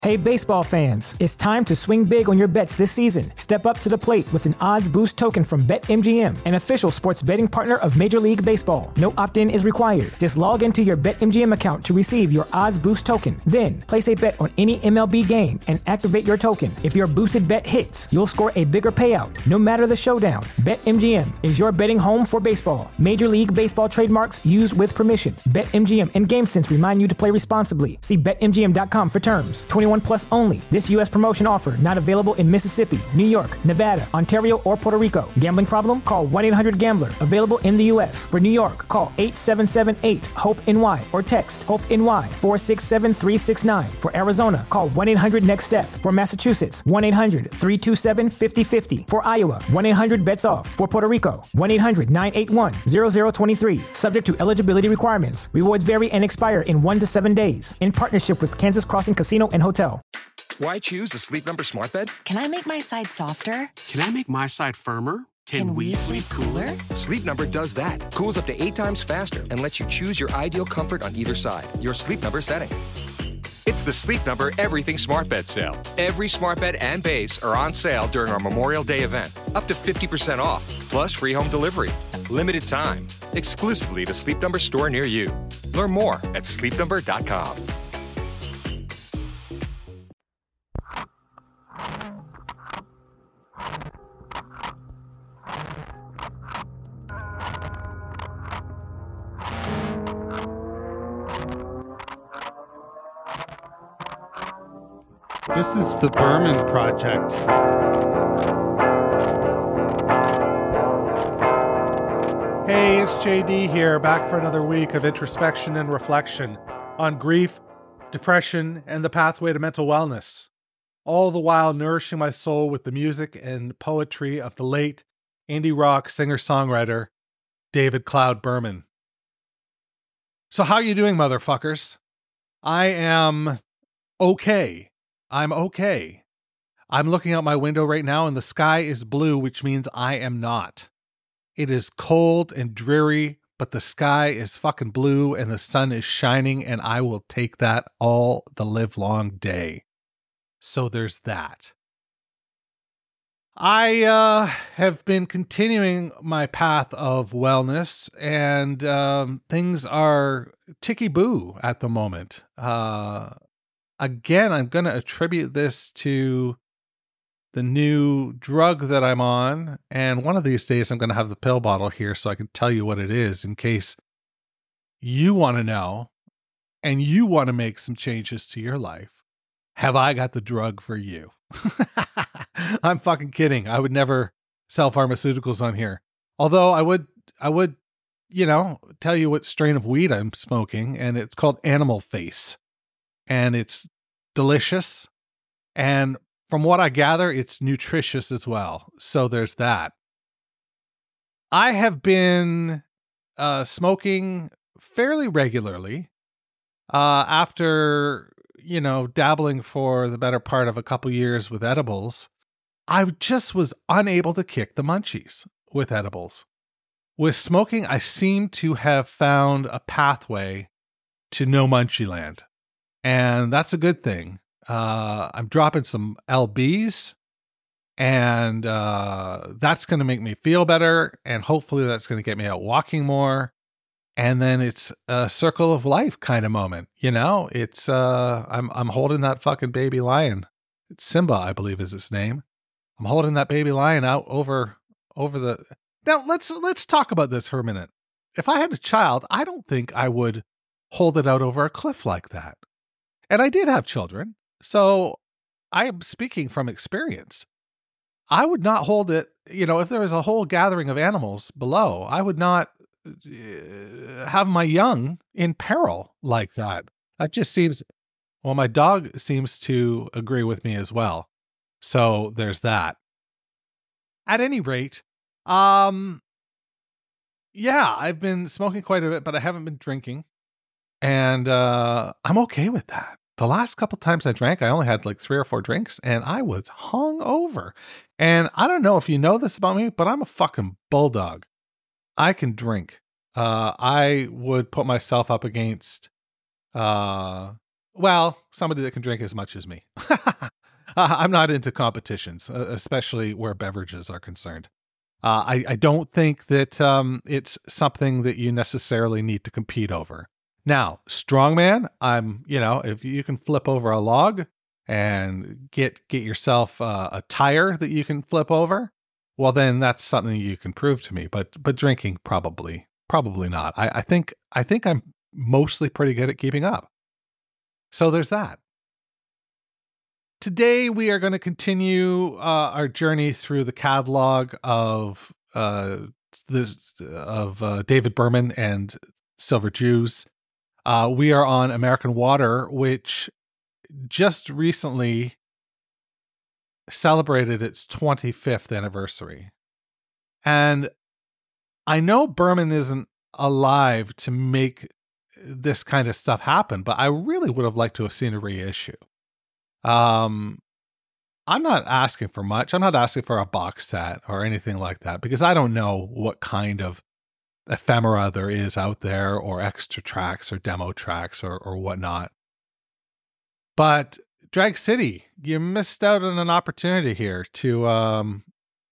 Hey baseball fans, it's time to swing big on your bets this season. Step up to the plate with an odds boost token from BetMGM, an official sports betting partner of Major League Baseball. No opt-in is required. Just log into your BetMGM account to receive your odds boost token. Then, place a bet on any MLB game and activate your token. If your boosted bet hits, you'll score a bigger payout, no matter the showdown. BetMGM is your betting home for baseball. Major League Baseball trademarks used with permission. BetMGM and GameSense remind you to play responsibly. See BetMGM.com for terms. 21 plus only. This U.S. promotion offer not available in Mississippi, New York, Nevada, Ontario, or Puerto Rico. Gambling problem? Call 1-800-GAMBLER. Available in the U.S. For New York, call 877-8-HOPE-NY or text HOPE-NY 467-369. For Arizona, call 1-800-NEXT-STEP. For Massachusetts, 1-800-327-5050. For Iowa, 1-800-BETS-OFF. For Puerto Rico, 1-800-981-0023. Subject to eligibility requirements. Rewards vary and expire in 1 to 7 days. In partnership with Kansas Crossing Casino and Hotel. Why choose a Sleep Number smart bed? Can I make my side softer? Can I make my side firmer? Can we sleep cooler? Sleep Number does that. Cools up to 8 times faster and lets you choose your ideal comfort on either side. Your Sleep Number setting. It's the Sleep Number Everything Smart Bed sale. Every smart bed and base are on sale during our Memorial Day event. Up to 50% off, plus free home delivery. Limited time. Exclusively to Sleep Number store near you. Learn more at sleepnumber.com. This is the Berman Project. Hey, it's JD here, back for another week of introspection and reflection on grief, depression, and the pathway to mental wellness. All the while nourishing my soul with the music and poetry of the late indie rock singer-songwriter David Cloud Berman. So how you doing, motherfuckers? I am okay. I'm okay. I'm looking out my window right now and the sky is blue, which means I am not. It is cold and dreary, but the sky is fucking blue and the sun is shining, and I will take that all the livelong day. So there's that. I have been continuing my path of wellness, and things are ticky-boo at the moment. Again, I'm going to attribute this to the new drug that I'm on, and one of these days I'm going to have the pill bottle here so I can tell you what it is in case you want to know and you want to make some changes to your life. Have I got the drug for you? I'm fucking kidding. I would never sell pharmaceuticals on here. Although I would, tell you what strain of weed I'm smoking, and it's called Animal Face. And it's delicious. And from what I gather, it's nutritious as well. So there's that. I have been smoking fairly regularly after, dabbling for the better part of a couple years with edibles. I just was unable to kick the munchies with edibles. With smoking, I seem to have found a pathway to no munchie land. And that's a good thing. I'm dropping some LBs, and that's going to make me feel better. And hopefully that's going to get me out walking more. And then it's a circle of life kind of moment. It's, I'm holding that fucking baby lion. It's Simba, I believe is its name. I'm holding that baby lion out over the, now let's talk about this for a minute. If I had a child, I don't think I would hold it out over a cliff like that. And I did have children, so I am speaking from experience. I would not hold it, if there was a whole gathering of animals below, I would not have my young in peril like that. That just seems, well, my dog seems to agree with me as well. So there's that. At any rate, I've been smoking quite a bit, but I haven't been drinking. And I'm okay with that. The last couple times I drank, I only had like 3 or 4 drinks, and I was hung over. And I don't know if you know this about me, but I'm a fucking bulldog. I can drink. I would put myself up against Well, somebody that can drink as much as me. I'm not into competitions, especially where beverages are concerned. I don't think that it's something that you necessarily need to compete over. Now, strongman, if you can flip over a log and get yourself a tire that you can flip over, well, then that's something you can prove to me. But drinking, probably not. I think I'm mostly pretty good at keeping up. So there's that. Today we are going to continue our journey through the catalog of David Berman and Silver Jews. We are on American Water, which just recently celebrated its 25th anniversary. And I know Berman isn't alive to make this kind of stuff happen, but I really would have liked to have seen a reissue. I'm not asking for much. I'm not asking for a box set or anything like that, because I don't know what kind of ephemera there is out there, or extra tracks or demo tracks or whatnot. But Drag City, you missed out on an opportunity here to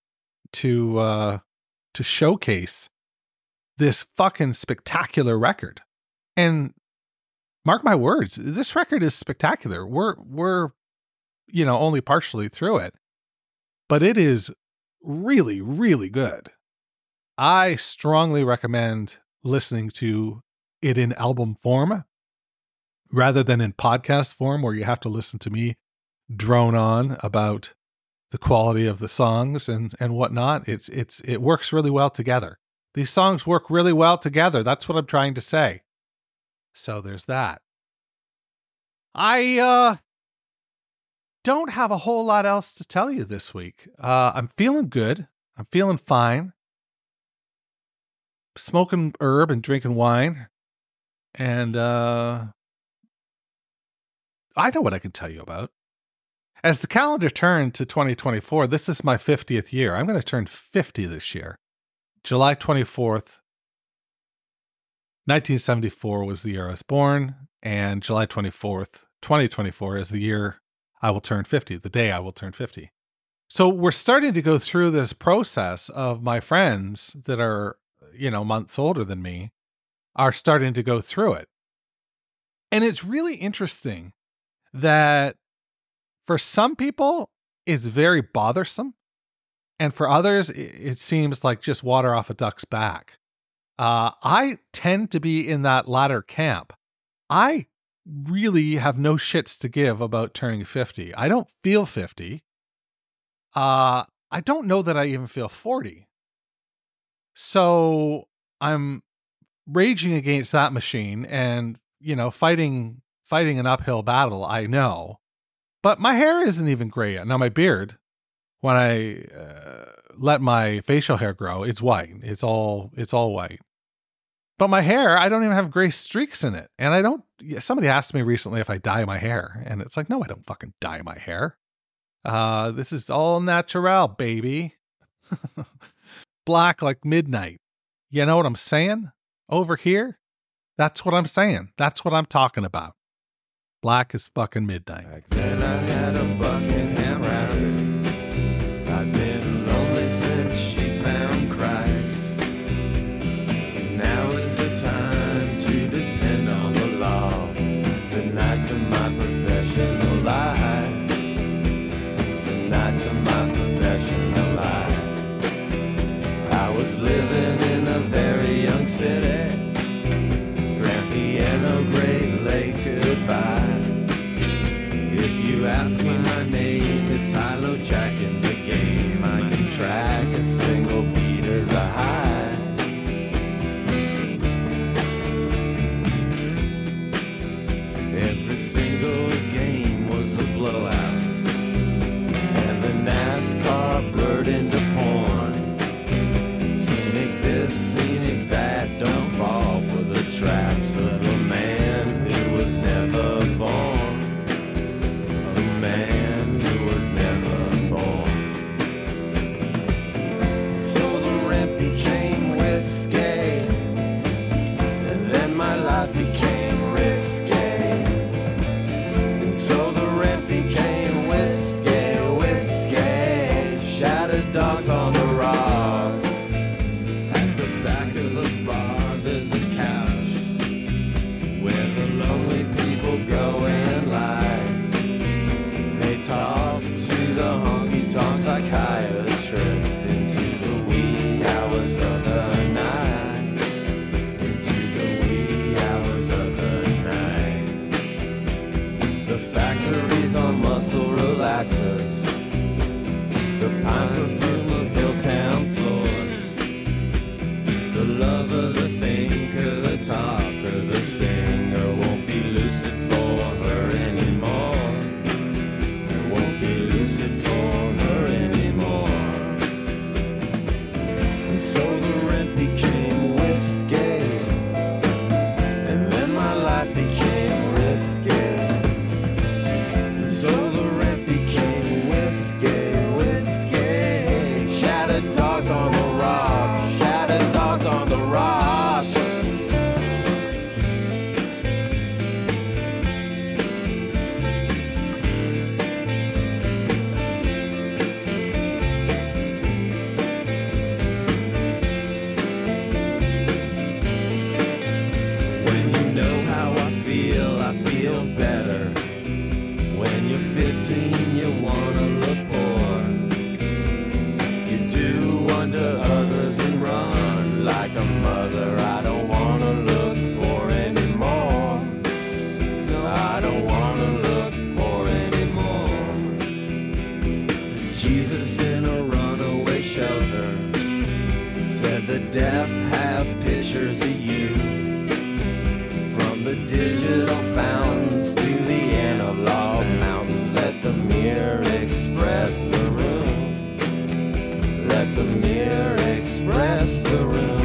showcase this fucking spectacular record. And mark my words, this record is spectacular. We're only partially through it, but it is really, really good. I strongly recommend listening to it in album form rather than in podcast form, where you have to listen to me drone on about the quality of the songs and whatnot. It works really well together. These songs work really well together. That's what I'm trying to say. So there's that. I don't have a whole lot else to tell you this week. I'm feeling good. I'm feeling fine. Smoking herb and drinking wine. And I know what I can tell you about. As the calendar turned to 2024, this is my 50th year. I'm going to turn 50 this year. July 24th, 1974 was the year I was born, and July 24th, 2024 is the year I will turn 50, the day I will turn 50. So we're starting to go through this process of my friends that are, months older than me are starting to go through it. And it's really interesting that for some people, it's very bothersome. And for others, it seems like just water off a duck's back. I tend to be in that latter camp. I really have no shits to give about turning 50. I don't feel 50. I don't know that I even feel 40. So I'm raging against that machine and, fighting an uphill battle, I know. But my hair isn't even gray yet. Now my beard, when I let my facial hair grow, it's white. It's all white. But my hair, I don't even have gray streaks in it. And somebody asked me recently if I dye my hair. And it's like, no, I don't fucking dye my hair. This is all natural, baby. Black like midnight. You know what I'm saying? Over here, that's what I'm saying. That's what I'm talking about. Black is fucking midnight. Back then I had a Buckingham rabbit. I've been lonely since she found Christ. Now is the time to depend on the law. The nights of my professional life. It's the nights of my professional life. I was living in a very young city. Grand Piano, Great Lakes, goodbye. If you ask me my name, it's Hilo Jack in the game. I can track a single beat or the high. Every single game was a blowout, and the NASCAR blurred into porn. Scenic this, scenic that, don't fall for the traps of a man who was never born. 15, you wanna look poor. You do unto others and run like a mother. I don't wanna look poor anymore. No, I don't wanna look poor anymore. Jesus in a runaway shelter said the deaf have pictures of you. From the digital fountains to the analog mountains, let the mirror express the room. Let the mirror express the room.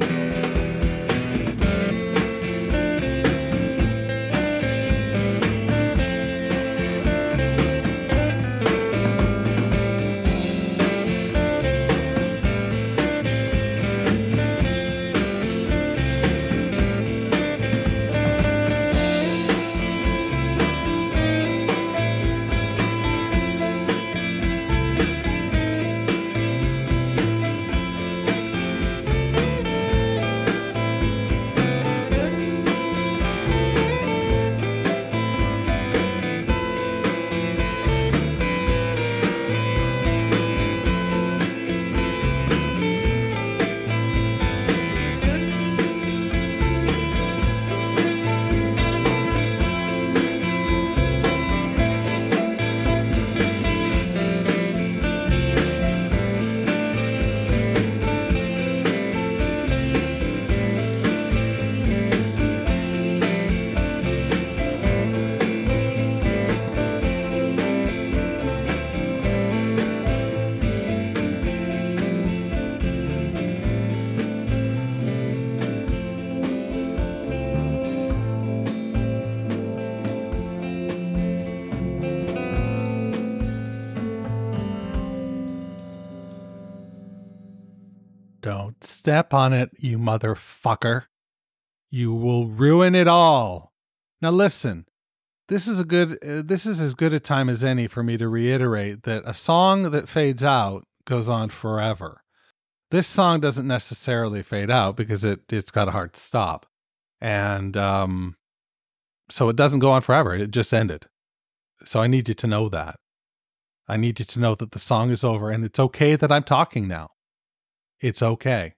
Don't step on it, you motherfucker. You will ruin it all. Now listen, this is as good a time as any for me to reiterate that a song that fades out goes on forever. This song doesn't necessarily fade out because it's got a hard stop. And so it doesn't go on forever. It just ended. So I need you to know that. I need you to know that the song is over and it's okay that I'm talking now. It's okay.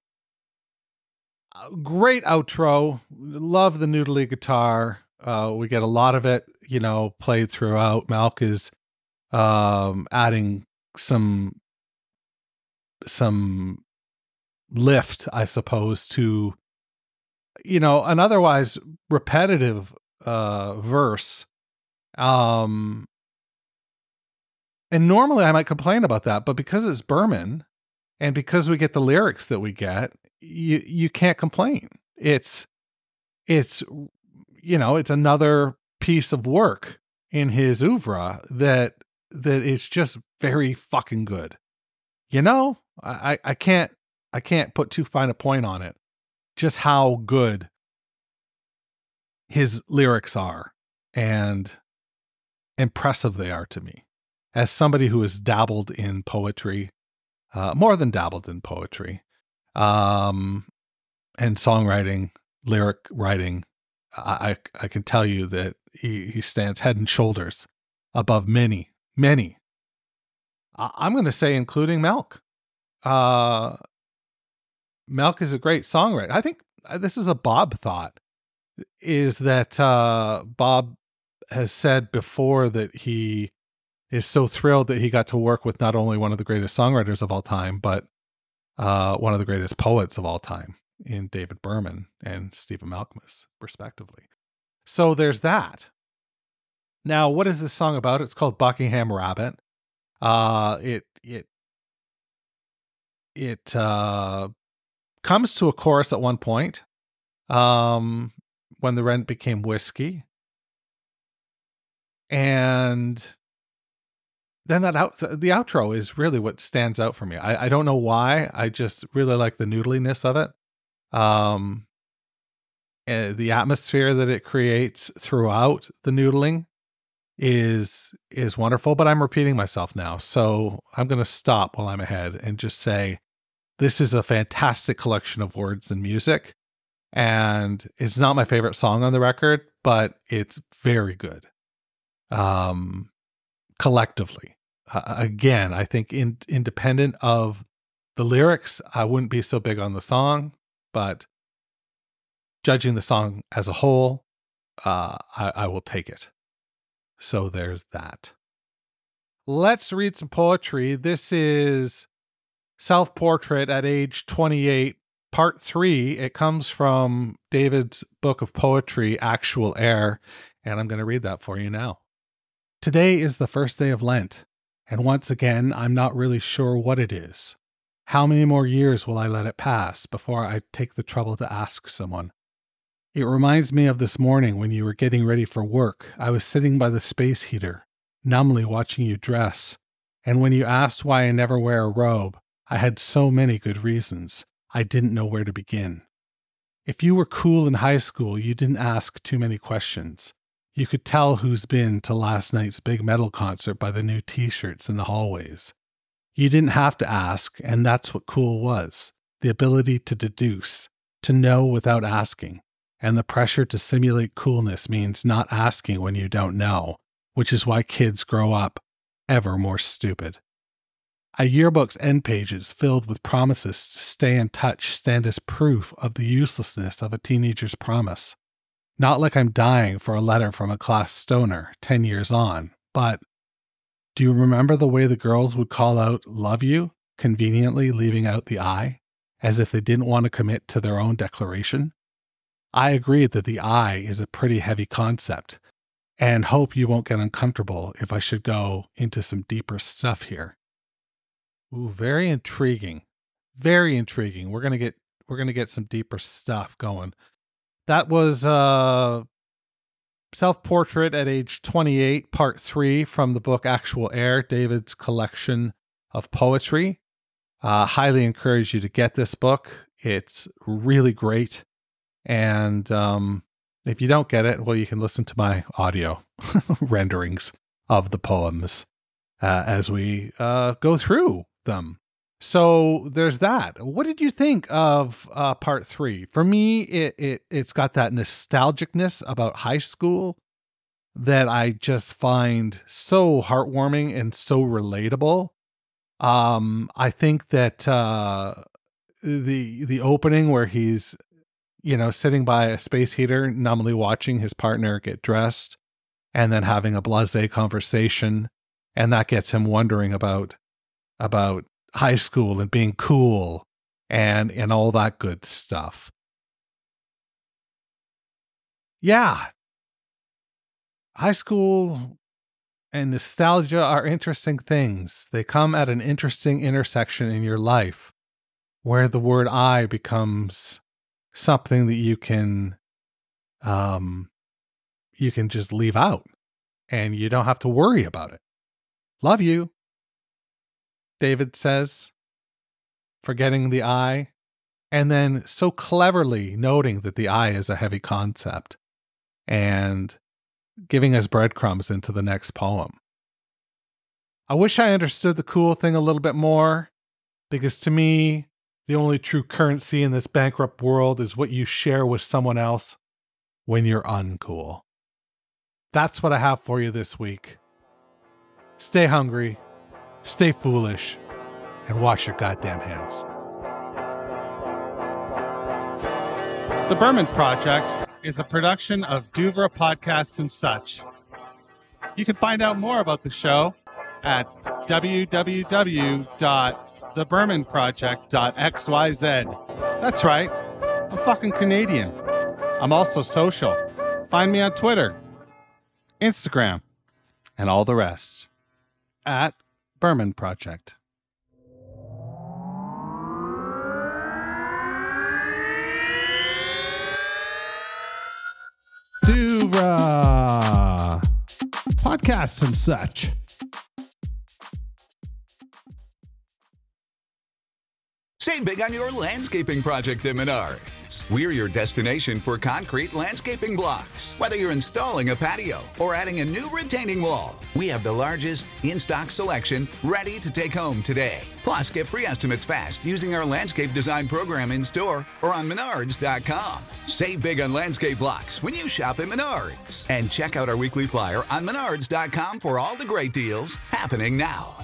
Great outro. Love the noodly guitar. We get a lot of it, played throughout. Malk is adding some lift, I suppose, to an otherwise repetitive verse. And normally I might complain about that, but because it's Berman, and because we get the lyrics that we get, you can't complain. It's another piece of work in his oeuvre that is just very fucking good. I can't put too fine a point on it, just how good his lyrics are and impressive they are to me. As somebody who has dabbled in poetry, more than dabbled in poetry, and songwriting, lyric writing, I can tell you that he stands head and shoulders above many. I'm going to say including Malk. Malk is a great songwriter. I think this is a Bob thought, is that Bob has said before that he is so thrilled that he got to work with not only one of the greatest songwriters of all time, but one of the greatest poets of all time in David Berman and Stephen Malkmus, respectively. So there's that. Now, what is this song about? It's called Buckingham Rabbit. It comes to a chorus at one point when the rent became whiskey. And then the outro is really what stands out for me. I don't know why. I just really like the noodliness of it. The atmosphere that it creates throughout the noodling is wonderful, but I'm repeating myself now. So I'm going to stop while I'm ahead and just say, this is a fantastic collection of words and music. And it's not my favorite song on the record, but it's very good. collectively. Again, I think independent of the lyrics, I wouldn't be so big on the song, but judging the song as a whole, I will take it. So there's that. Let's read some poetry. This is Self-Portrait at Age 28, Part 3. It comes from David's book of poetry, Actual Air, and I'm going to read that for you now. Today is the first day of Lent, and once again, I'm not really sure what it is. How many more years will I let it pass before I take the trouble to ask someone? It reminds me of this morning when you were getting ready for work. I was sitting by the space heater, numbly watching you dress, and when you asked why I never wear a robe, I had so many good reasons. I didn't know where to begin. If you were cool in high school, you didn't ask too many questions. You could tell who's been to last night's big metal concert by the new t-shirts in the hallways. You didn't have to ask, and that's what cool was. The ability to deduce, to know without asking. And the pressure to simulate coolness means not asking when you don't know, which is why kids grow up ever more stupid. A yearbook's end pages filled with promises to stay in touch stand as proof of the uselessness of a teenager's promise. Not like I'm dying for a letter from a class stoner 10 years on, but do you remember the way the girls would call out "love you," conveniently leaving out the I, as if they didn't want to commit to their own declaration? I agree that the I is a pretty heavy concept, and hope you won't get uncomfortable if I should go into some deeper stuff here. Ooh, very intriguing. Very intriguing. We're gonna get some deeper stuff going. That was Self-Portrait at Age 28, Part 3 from the book Actual Air, David's collection of poetry. Highly encourage you to get this book. It's really great. And if you don't get it, well, you can listen to my audio renderings of the poems as we go through them. So there's that. What did you think of Part 3? For me, it's got that nostalgicness about high school that I just find so heartwarming and so relatable. I think that the opening where he's sitting by a space heater, numbly watching his partner get dressed, and then having a blasé conversation, and that gets him wondering about high school and being cool and all that good stuff. Yeah. High school and nostalgia are interesting things. They come at an interesting intersection in your life where the word I becomes something that you can just leave out and you don't have to worry about it. Love you, David says, forgetting the I, and then so cleverly noting that the I is a heavy concept and giving us breadcrumbs into the next poem. I wish I understood the cool thing a little bit more, because to me, the only true currency in this bankrupt world is what you share with someone else when you're uncool. That's what I have for you this week. Stay hungry, stay foolish, and wash your goddamn hands. The Berman Project is a production of Duvra Podcasts and Such. You can find out more about the show at www.thebermanproject.xyz. That's right, I'm fucking Canadian. I'm also social. Find me on Twitter, Instagram, and all the rest at Berman Project. Duvra Podcasts and Such. Save big on your landscaping project at Menard. Estimates. We're your destination for concrete landscaping blocks. Whether you're installing a patio or adding a new retaining wall, we have the largest in-stock selection ready to take home today. Plus, get free estimates fast using our landscape design program in-store or on Menards.com. Save big on landscape blocks when you shop at Menards. And check out our weekly flyer on Menards.com for all the great deals happening now.